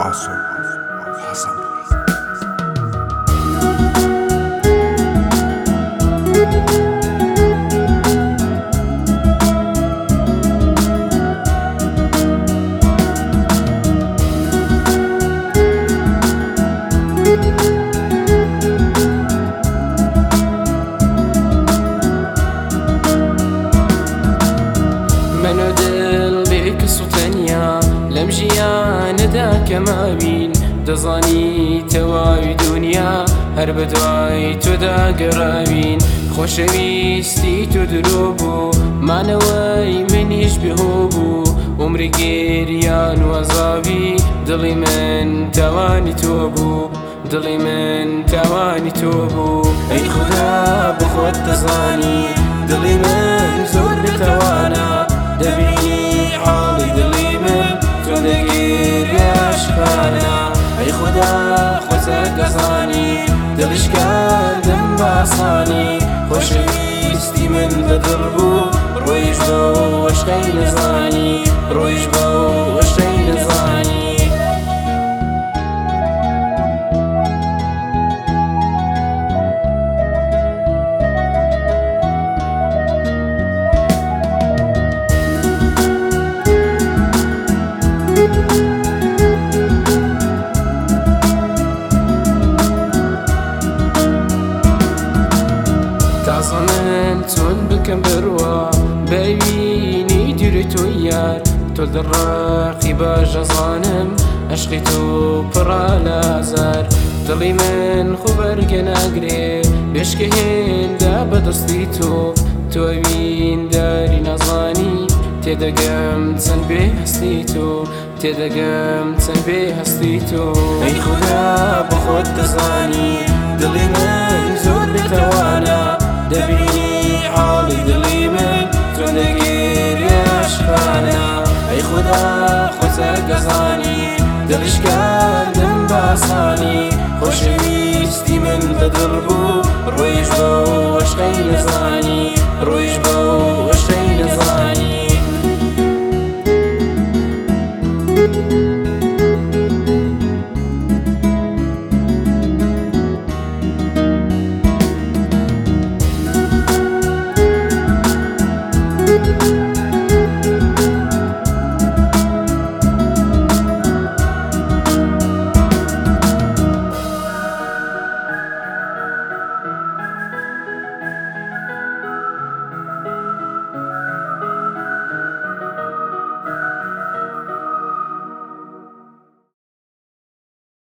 حسن حسن. منو دل بك سوتنيا لمجيان داك ما بين دزاني تواوي دنيا هر بدواي تدا قرابين خوشويستي تدروبو معنوي من يشبهوبو عمري قيريان وزابي دلي من تواني توبو دلي من تواني توبو اي خدا بخوت تزاني دلي من زور بتوانا دبيني حالي دلي من تندقير يا شكانا اي خدا خوزك قصاني دلش كردم باصاني خوشويستي من بدربو رويش بو وشكي نزاني رويش بو وشكي نزاني تعصمن تون بكم بروا بيني ديرتو يار تولد الراقي باجا ظانم عشقيتو برا لازار دلي من خبر قناقري بيشكهين دا بدستيتو توين داري نظاني تدقم تسن بيه هستيتو تدقم تسن بيه هستيتو اي خدا بخوت تزاني دلي من زور بتوانا دبيني حالي دلي من تندقير يا شخانا اي خدا خوزك قصاني دلش كردم باصاني خوشويستي من بدربو رويش بو وشكي نزاني رويش بو وشكي نزاني